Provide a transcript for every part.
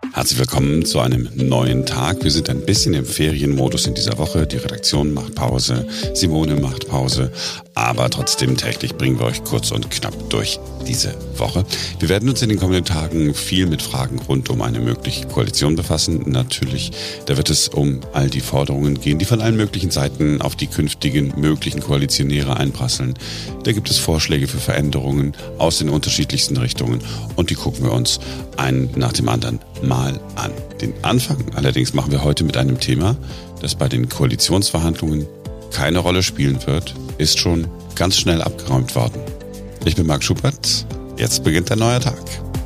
Herzlich willkommen zu einem neuen Tag. Wir sind ein bisschen im Ferienmodus in dieser Woche. Die Redaktion macht Pause, Simone macht Pause, aber trotzdem täglich bringen wir euch kurz und knapp durch diese Woche. Wir werden uns in den kommenden Tagen viel mit Fragen rund um eine mögliche Koalition befassen. Natürlich, da wird es um all die Forderungen gehen, die von allen möglichen Seiten auf die künftigen möglichen Koalitionäre einprasseln. Da gibt es Vorschläge für Veränderungen aus den unterschiedlichsten Richtungen und die gucken wir uns einen nach dem anderen mal an. Den Anfang allerdings machen wir heute mit einem Thema, das bei den Koalitionsverhandlungen keine Rolle spielen wird, ist schon ganz schnell abgeräumt worden. Ich bin Marc Schubert, jetzt beginnt ein neuer Tag.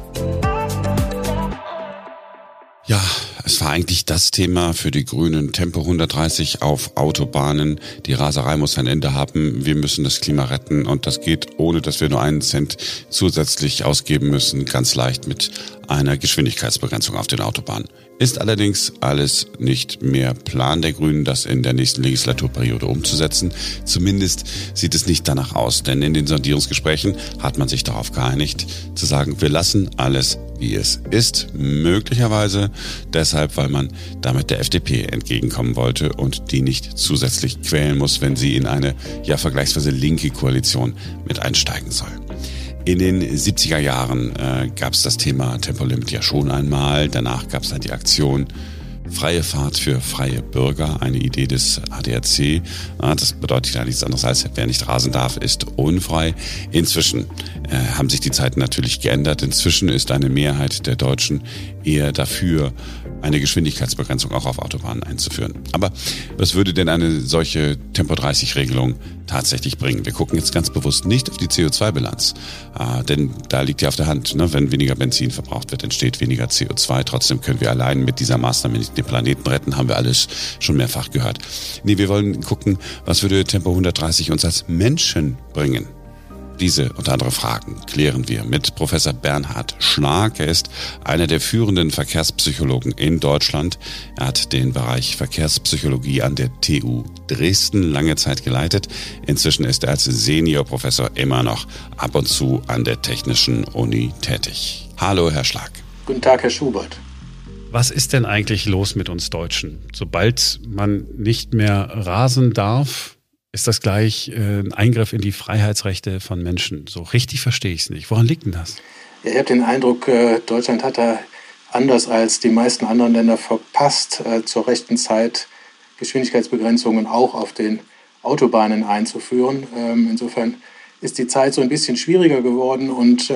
Ja, es war eigentlich das Thema für die Grünen. Tempo 130 auf Autobahnen. Die Raserei muss ein Ende haben. Wir müssen das Klima retten und das geht, ohne dass wir nur einen Cent zusätzlich ausgeben müssen, ganz leicht mit einer Geschwindigkeitsbegrenzung auf den Autobahnen. Ist allerdings alles nicht mehr Plan der Grünen, das in der nächsten Legislaturperiode umzusetzen. Zumindest sieht es nicht danach aus, denn in den Sondierungsgesprächen hat man sich darauf geeinigt, zu sagen, wir lassen alles, wie es ist. Möglicherweise deshalb, weil man damit der FDP entgegenkommen wollte und die nicht zusätzlich quälen muss, wenn sie in eine vergleichsweise linke Koalition mit einsteigen soll. In den 70er Jahren gab es das Thema Tempolimit ja schon einmal. Danach gab es dann die Aktion Freie Fahrt für freie Bürger, eine Idee des ADAC. Das bedeutet ja nichts anderes als, wer nicht rasen darf, ist unfrei. Inzwischen haben sich die Zeiten natürlich geändert. Inzwischen ist eine Mehrheit der Deutschen eher dafür, eine Geschwindigkeitsbegrenzung auch auf Autobahnen einzuführen. Aber was würde denn eine solche Tempo-30-Regelung tatsächlich bringen? Wir gucken jetzt ganz bewusst nicht auf die CO2-Bilanz, denn da liegt ja auf der Hand, wenn weniger Benzin verbraucht wird, entsteht weniger CO2. Trotzdem können wir allein mit dieser Maßnahme nicht den Planeten retten, haben wir alles schon mehrfach gehört. Nee, wir wollen gucken, was würde Tempo 130 uns als Menschen bringen? Diese und andere Fragen klären wir mit Professor Bernhard Schlag. Er ist einer der führenden Verkehrspsychologen in Deutschland. Er hat den Bereich Verkehrspsychologie an der TU Dresden lange Zeit geleitet. Inzwischen ist er als Seniorprofessor immer noch ab und zu an der Technischen Uni tätig. Hallo, Herr Schlag. Guten Tag, Herr Schubert. Was ist denn eigentlich los mit uns Deutschen? Sobald man nicht mehr rasen darf, ist das gleich ein Eingriff in die Freiheitsrechte von Menschen. So richtig verstehe ich es nicht. Woran liegt denn das? Ja, ich habe den Eindruck, Deutschland hat da anders als die meisten anderen Länder verpasst, zur rechten Zeit Geschwindigkeitsbegrenzungen auch auf den Autobahnen einzuführen. Insofern ist die Zeit so ein bisschen schwieriger geworden und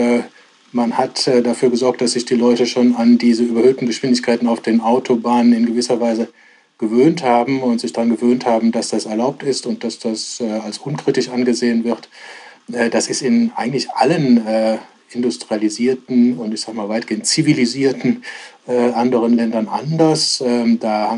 man hat dafür gesorgt, dass sich die Leute schon an diese überhöhten Geschwindigkeiten auf den Autobahnen in gewisser Weise gewöhnt haben und sich daran gewöhnt haben, dass das erlaubt ist und dass das als unkritisch angesehen wird. Das ist in eigentlich allen industrialisierten und ich sage mal weitgehend zivilisierten anderen Ländern anders. Da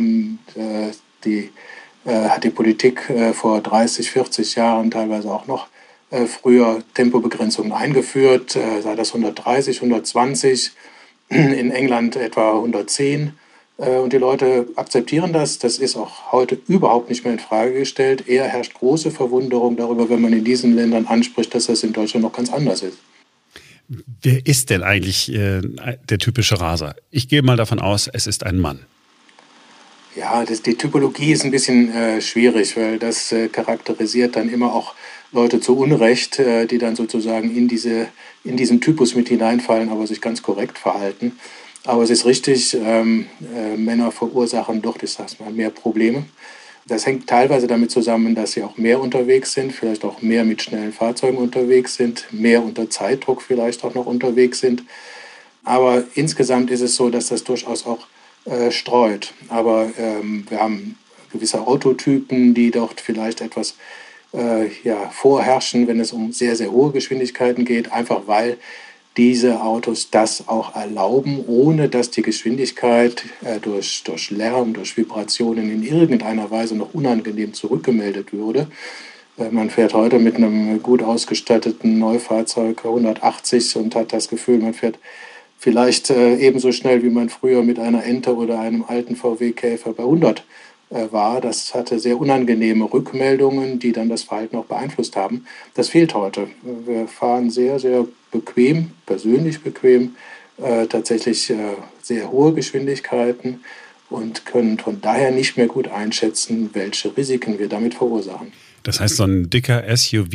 hat die Politik vor 30, 40 Jahren teilweise auch noch früher Tempobegrenzungen eingeführt, sei das 130, 120, in England etwa 110. Und die Leute akzeptieren das. Das ist auch heute überhaupt nicht mehr in Frage gestellt. Eher herrscht große Verwunderung darüber, wenn man in diesen Ländern anspricht, dass das in Deutschland noch ganz anders ist. Wer ist denn eigentlich der typische Raser? Ich gehe mal davon aus, es ist ein Mann. Ja, die Typologie ist ein bisschen schwierig, weil das charakterisiert dann immer auch Leute zu Unrecht, die dann sozusagen in diesen Typus mit hineinfallen, aber sich ganz korrekt verhalten. Aber es ist richtig, Männer verursachen doch, ich sag's mal, mehr Probleme. Das hängt teilweise damit zusammen, dass sie auch mehr unterwegs sind, vielleicht auch mehr mit schnellen Fahrzeugen unterwegs sind, mehr unter Zeitdruck vielleicht auch noch unterwegs sind. Aber insgesamt ist es so, dass das durchaus auch streut. Aber wir haben gewisse Autotypen, die dort vielleicht etwas vorherrschen, wenn es um sehr, sehr hohe Geschwindigkeiten geht, einfach weil diese Autos das auch erlauben, ohne dass die Geschwindigkeit durch Lärm, durch Vibrationen in irgendeiner Weise noch unangenehm zurückgemeldet würde. Man fährt heute mit einem gut ausgestatteten Neufahrzeug 180 und hat das Gefühl, man fährt vielleicht ebenso schnell, wie man früher mit einer Ente oder einem alten VW-Käfer bei 100 war. Das hatte sehr unangenehme Rückmeldungen, die dann das Verhalten auch beeinflusst haben. Das fehlt heute. Wir fahren sehr, sehr bequem, persönlich bequem, tatsächlich sehr hohe Geschwindigkeiten und können von daher nicht mehr gut einschätzen, welche Risiken wir damit verursachen. Das heißt, so ein dicker SUV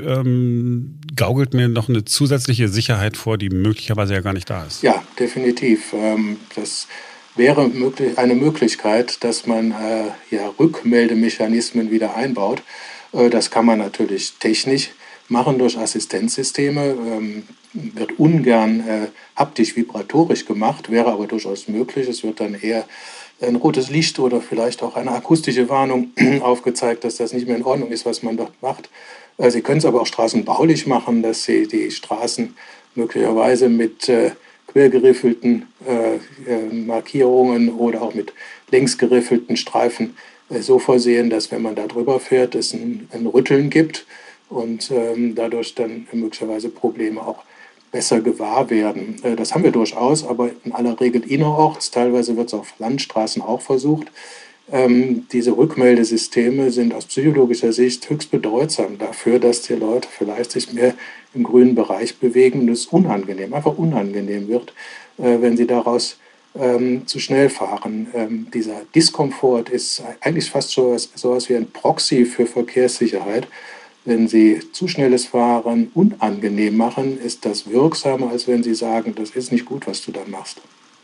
gaukelt mir noch eine zusätzliche Sicherheit vor, die möglicherweise ja gar nicht da ist. Ja, definitiv. Das wäre eine Möglichkeit, dass man Rückmeldemechanismen wieder einbaut. Das kann man natürlich technisch machen durch Assistenzsysteme. Wird ungern haptisch-vibratorisch gemacht, wäre aber durchaus möglich. Es wird dann eher ein rotes Licht oder vielleicht auch eine akustische Warnung aufgezeigt, dass das nicht mehr in Ordnung ist, was man dort macht. Sie können es aber auch straßenbaulich machen, dass Sie die Straßen möglicherweise mit quergeriffelten Markierungen oder auch mit längsgeriffelten Streifen so vorsehen, dass wenn man da drüber fährt, es ein Rütteln gibt und dadurch dann möglicherweise Probleme auch besser gewahr werden. Das haben wir durchaus, aber in aller Regel innerorts. Teilweise wird es auf Landstraßen auch versucht. Diese Rückmeldesysteme sind aus psychologischer Sicht höchst bedeutsam dafür, dass die Leute vielleicht sich mehr im grünen Bereich bewegen und es einfach unangenehm wird, wenn sie daraus zu schnell fahren. Dieser Diskomfort ist eigentlich fast so etwas wie ein Proxy für Verkehrssicherheit. Wenn Sie zu schnelles Fahren unangenehm machen, ist das wirksamer, als wenn Sie sagen, das ist nicht gut, was du da machst.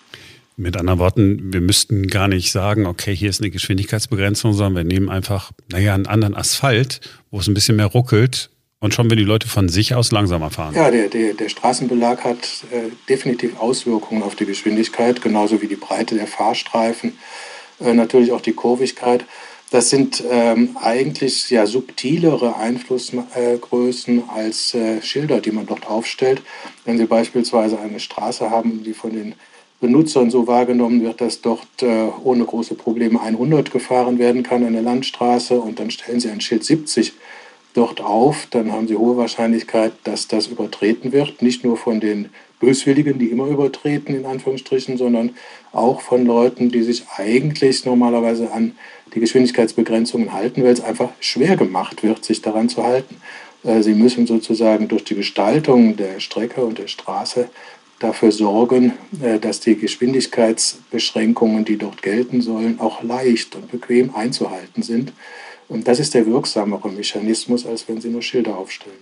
Mit anderen Worten, wir müssten gar nicht sagen, okay, hier ist eine Geschwindigkeitsbegrenzung, sondern wir nehmen einfach, einen anderen Asphalt, wo es ein bisschen mehr ruckelt und schon, wenn die Leute von sich aus langsamer fahren. Ja, der Straßenbelag hat definitiv Auswirkungen auf die Geschwindigkeit, genauso wie die Breite der Fahrstreifen, natürlich auch die Kurvigkeit. Das sind eigentlich subtilere Einflussgrößen als Schilder, die man dort aufstellt. Wenn Sie beispielsweise eine Straße haben, die von den Benutzern so wahrgenommen wird, dass dort ohne große Probleme 100 gefahren werden kann, eine Landstraße, und dann stellen Sie ein Schild 70 dort auf, dann haben Sie hohe Wahrscheinlichkeit, dass das übertreten wird. Nicht nur von den Böswilligen, die immer übertreten, in Anführungsstrichen, sondern auch von Leuten, die sich eigentlich normalerweise an die Geschwindigkeitsbegrenzungen halten, weil es einfach schwer gemacht wird, sich daran zu halten. Sie müssen sozusagen durch die Gestaltung der Strecke und der Straße dafür sorgen, dass die Geschwindigkeitsbeschränkungen, die dort gelten sollen, auch leicht und bequem einzuhalten sind. Und das ist der wirksamere Mechanismus, als wenn Sie nur Schilder aufstellen.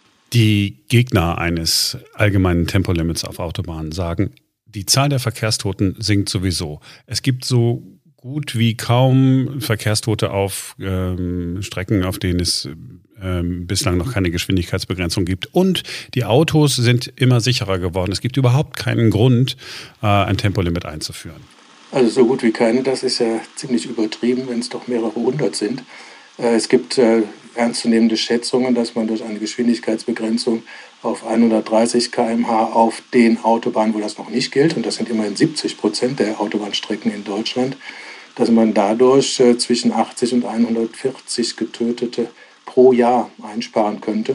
Die Gegner eines allgemeinen Tempolimits auf Autobahnen sagen, die Zahl der Verkehrstoten sinkt sowieso. Es gibt so gut wie kaum Verkehrstote auf Strecken, auf denen es bislang noch keine Geschwindigkeitsbegrenzung gibt. Und die Autos sind immer sicherer geworden. Es gibt überhaupt keinen Grund, ein Tempolimit einzuführen. Also so gut wie keine, das ist ja ziemlich übertrieben, wenn es doch mehrere hundert sind. Es gibt ernstzunehmende Schätzungen, dass man durch eine Geschwindigkeitsbegrenzung auf 130 km/h auf den Autobahnen, wo das noch nicht gilt, und das sind immerhin 70% der Autobahnstrecken in Deutschland, dass man dadurch zwischen 80 und 140 Getötete pro Jahr einsparen könnte.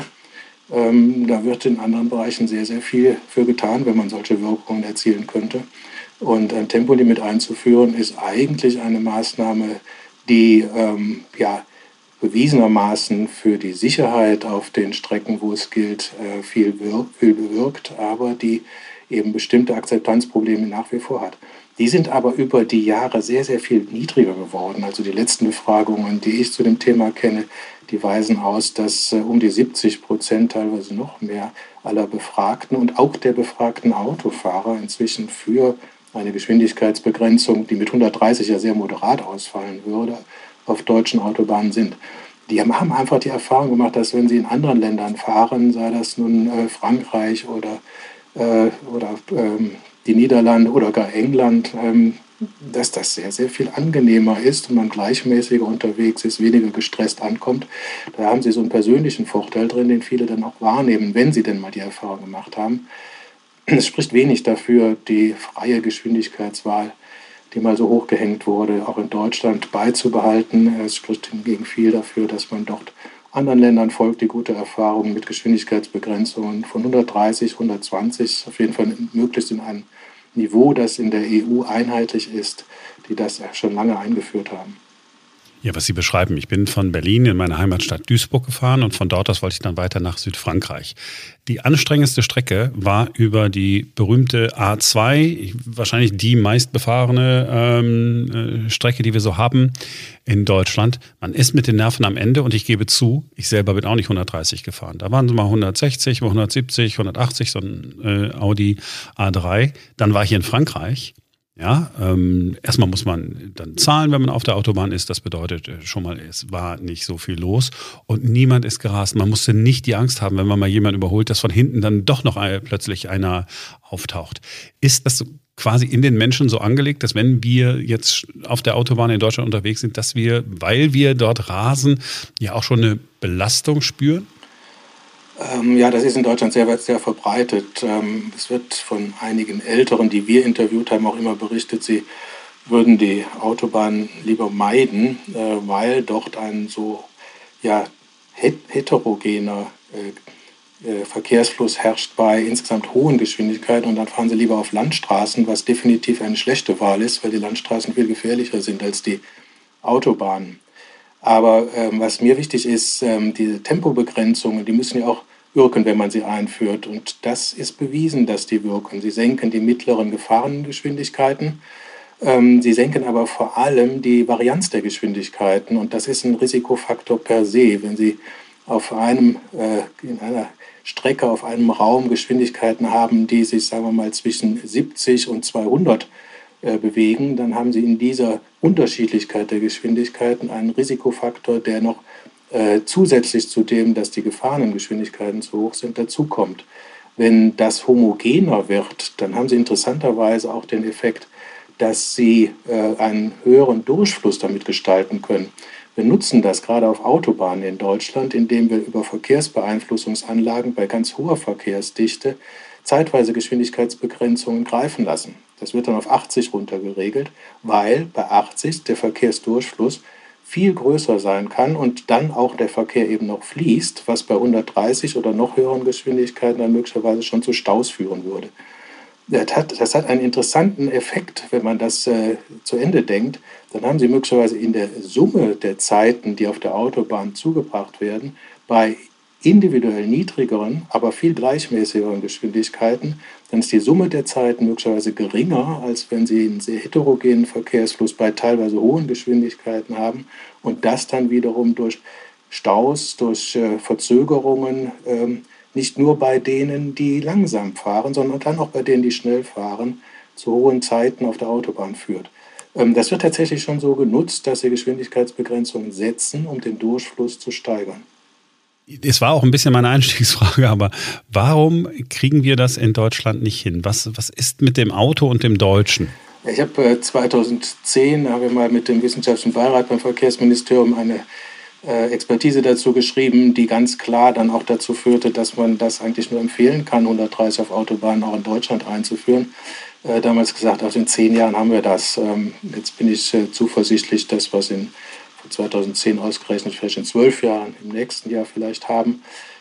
Da wird in anderen Bereichen sehr, sehr viel für getan, wenn man solche Wirkungen erzielen könnte. Und ein Tempolimit einzuführen ist eigentlich eine Maßnahme, die bewiesenermaßen für die Sicherheit auf den Strecken, wo es gilt, viel bewirkt, aber die eben bestimmte Akzeptanzprobleme nach wie vor hat. Die sind aber über die Jahre sehr, sehr viel niedriger geworden. Also die letzten Befragungen, die ich zu dem Thema kenne, die weisen aus, dass um die 70%, teilweise noch mehr, aller Befragten und auch der befragten Autofahrer inzwischen für eine Geschwindigkeitsbegrenzung, die mit 130 ja sehr moderat ausfallen würde, auf deutschen Autobahnen sind. Die haben einfach die Erfahrung gemacht, dass wenn sie in anderen Ländern fahren, sei das nun Frankreich oder die Niederlande oder gar England, dass das sehr, sehr viel angenehmer ist und man gleichmäßiger unterwegs ist, weniger gestresst ankommt. Da haben sie so einen persönlichen Vorteil drin, den viele dann auch wahrnehmen, wenn sie denn mal die Erfahrung gemacht haben. Es spricht wenig dafür, die freie Geschwindigkeitswahl, die mal so hochgehängt wurde, auch in Deutschland beizubehalten. Es spricht hingegen viel dafür, dass man dort anderen Ländern folgt, die gute Erfahrungen mit Geschwindigkeitsbegrenzungen von 130, 120, auf jeden Fall möglichst in einem Niveau, das in der EU einheitlich ist, die das schon lange eingeführt haben. Ja, was Sie beschreiben. Ich bin von Berlin in meine Heimatstadt Duisburg gefahren und von dort aus wollte ich dann weiter nach Südfrankreich. Die anstrengendste Strecke war über die berühmte A2, wahrscheinlich die meistbefahrene Strecke, die wir so haben in Deutschland. Man ist mit den Nerven am Ende und ich gebe zu, ich selber bin auch nicht 130 gefahren. Da waren sie mal 160, mal 170, 180, so ein Audi A3. Dann war ich in Frankreich. Ja, erstmal muss man dann zahlen, wenn man auf der Autobahn ist. Das bedeutet schon mal, es war nicht so viel los und niemand ist gerast. Man musste nicht die Angst haben, wenn man mal jemanden überholt, dass von hinten dann doch noch plötzlich einer auftaucht. Ist das quasi in den Menschen so angelegt, dass wenn wir jetzt auf der Autobahn in Deutschland unterwegs sind, dass wir, weil wir dort rasen, ja auch schon eine Belastung spüren? Ja, das ist in Deutschland sehr, sehr verbreitet. Es wird von einigen Älteren, die wir interviewt haben, auch immer berichtet, sie würden die Autobahn lieber meiden, weil dort ein so heterogener Verkehrsfluss herrscht bei insgesamt hohen Geschwindigkeiten und dann fahren sie lieber auf Landstraßen, was definitiv eine schlechte Wahl ist, weil die Landstraßen viel gefährlicher sind als die Autobahnen. Aber was mir wichtig ist, diese Tempobegrenzungen, die müssen ja auch wirken, wenn man sie einführt. Und das ist bewiesen, dass die wirken. Sie senken die mittleren Gefahrengeschwindigkeiten. Sie senken aber vor allem die Varianz der Geschwindigkeiten. Und das ist ein Risikofaktor per se. Wenn Sie in einer Strecke, auf einem Raum Geschwindigkeiten haben, die sich, sagen wir mal, zwischen 70 und 200 bewegen, dann haben Sie in dieser Unterschiedlichkeit der Geschwindigkeiten einen Risikofaktor, der noch zusätzlich zu dem, dass die Gefahrengeschwindigkeiten zu hoch sind, dazukommt. Wenn das homogener wird, dann haben Sie interessanterweise auch den Effekt, dass Sie einen höheren Durchfluss damit gestalten können. Wir nutzen das gerade auf Autobahnen in Deutschland, indem wir über Verkehrsbeeinflussungsanlagen bei ganz hoher Verkehrsdichte zeitweise Geschwindigkeitsbegrenzungen greifen lassen. Das wird dann auf 80 runter geregelt, weil bei 80 der Verkehrsdurchfluss viel größer sein kann und dann auch der Verkehr eben noch fließt, was bei 130 oder noch höheren Geschwindigkeiten dann möglicherweise schon zu Staus führen würde. Das hat einen interessanten Effekt, wenn man das zu Ende denkt. Dann haben Sie möglicherweise in der Summe der Zeiten, die auf der Autobahn zugebracht werden, bei individuell niedrigeren, aber viel gleichmäßigeren Geschwindigkeiten, dann ist die Summe der Zeiten möglicherweise geringer, als wenn Sie einen sehr heterogenen Verkehrsfluss bei teilweise hohen Geschwindigkeiten haben und das dann wiederum durch Staus, durch Verzögerungen, nicht nur bei denen, die langsam fahren, sondern dann auch bei denen, die schnell fahren, zu hohen Zeiten auf der Autobahn führt. Das wird tatsächlich schon so genutzt, dass Sie Geschwindigkeitsbegrenzungen setzen, um den Durchfluss zu steigern. Es war auch ein bisschen meine Einstiegsfrage, aber warum kriegen wir das in Deutschland nicht hin? Was ist mit dem Auto und dem Deutschen? Ich habe 2010 mal mit dem Wissenschaftlichen Beirat beim Verkehrsministerium eine Expertise dazu geschrieben, die ganz klar dann auch dazu führte, dass man das eigentlich nur empfehlen kann, 130 auf Autobahnen auch in Deutschland einzuführen. Damals gesagt, also in 10 Jahren haben wir das. Jetzt bin ich zuversichtlich, dass wir es in 2010 ausgerechnet vielleicht in 12 Jahren, im nächsten Jahr vielleicht haben.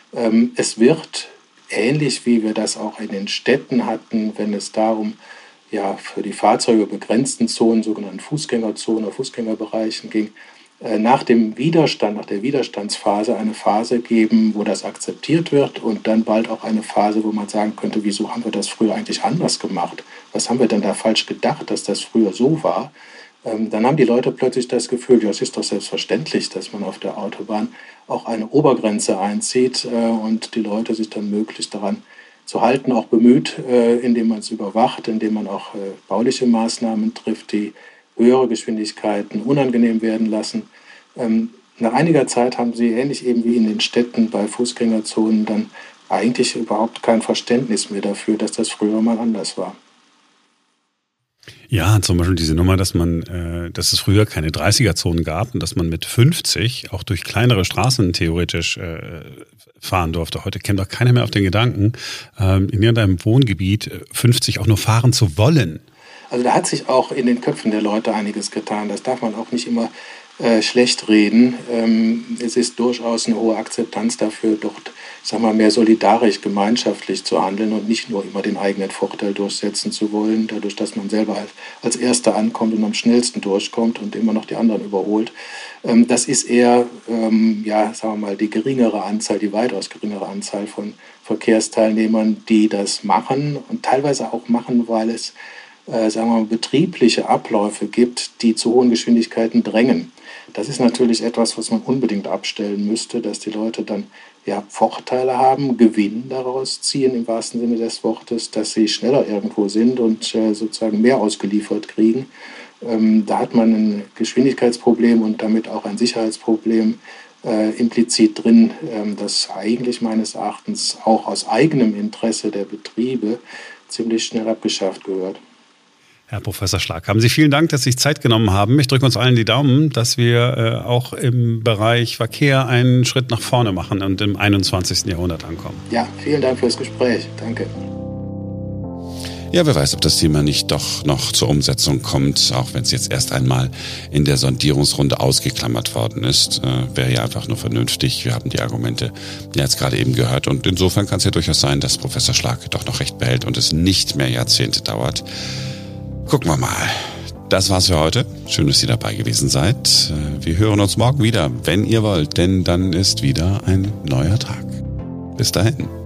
Es wird ähnlich wie wir das auch in den Städten hatten, wenn es darum für die Fahrzeuge begrenzten Zonen, sogenannten Fußgängerzonen oder Fußgängerbereichen ging, nach der Widerstandsphase eine Phase geben, wo das akzeptiert wird und dann bald auch eine Phase, wo man sagen könnte, wieso haben wir das früher eigentlich anders gemacht? Was haben wir denn da falsch gedacht, dass das früher so war? Dann haben die Leute plötzlich das Gefühl, ja, es ist doch selbstverständlich, dass man auf der Autobahn auch eine Obergrenze einzieht und die Leute sich dann möglichst daran zu halten, auch bemüht, indem man es überwacht, indem man auch bauliche Maßnahmen trifft, die höhere Geschwindigkeiten unangenehm werden lassen. Nach einiger Zeit haben sie, ähnlich eben wie in den Städten bei Fußgängerzonen, dann eigentlich überhaupt kein Verständnis mehr dafür, dass das früher mal anders war. Ja, zum Beispiel diese Nummer, dass es früher keine 30er-Zonen gab und dass man mit 50 auch durch kleinere Straßen theoretisch fahren durfte. Heute käme doch keiner mehr auf den Gedanken, in irgendeinem Wohngebiet 50 auch nur fahren zu wollen. Also da hat sich auch in den Köpfen der Leute einiges getan. Das darf man auch nicht immer schlecht reden. Es ist durchaus eine hohe Akzeptanz dafür, dort, mehr solidarisch, gemeinschaftlich zu handeln und nicht nur immer den eigenen Vorteil durchsetzen zu wollen, dadurch, dass man selber als Erster ankommt und am schnellsten durchkommt und immer noch die anderen überholt. Das ist eher, die geringere Anzahl, die weitaus geringere Anzahl von Verkehrsteilnehmern, die das machen und teilweise auch machen, weil es betriebliche Abläufe gibt, die zu hohen Geschwindigkeiten drängen. Das ist natürlich etwas, was man unbedingt abstellen müsste, dass die Leute dann Vorteile haben, Gewinn daraus ziehen im wahrsten Sinne des Wortes, dass sie schneller irgendwo sind und sozusagen mehr ausgeliefert kriegen. Da hat man ein Geschwindigkeitsproblem und damit auch ein Sicherheitsproblem implizit drin, das eigentlich meines Erachtens auch aus eigenem Interesse der Betriebe ziemlich schnell abgeschafft gehört. Herr Professor Schlag, haben Sie vielen Dank, dass Sie sich Zeit genommen haben. Ich drücke uns allen die Daumen, dass wir auch im Bereich Verkehr einen Schritt nach vorne machen und im 21. Jahrhundert ankommen. Ja, vielen Dank fürs Gespräch. Danke. Ja, wer weiß, ob das Thema nicht doch noch zur Umsetzung kommt, auch wenn es jetzt erst einmal in der Sondierungsrunde ausgeklammert worden ist. Wäre ja einfach nur vernünftig. Wir haben die Argumente jetzt gerade eben gehört und insofern kann es ja durchaus sein, dass Professor Schlag doch noch recht behält und es nicht mehr Jahrzehnte dauert. Gucken wir mal. Das war's für heute. Schön, dass ihr dabei gewesen seid. Wir hören uns morgen wieder, wenn ihr wollt, denn dann ist wieder ein neuer Tag. Bis dahin.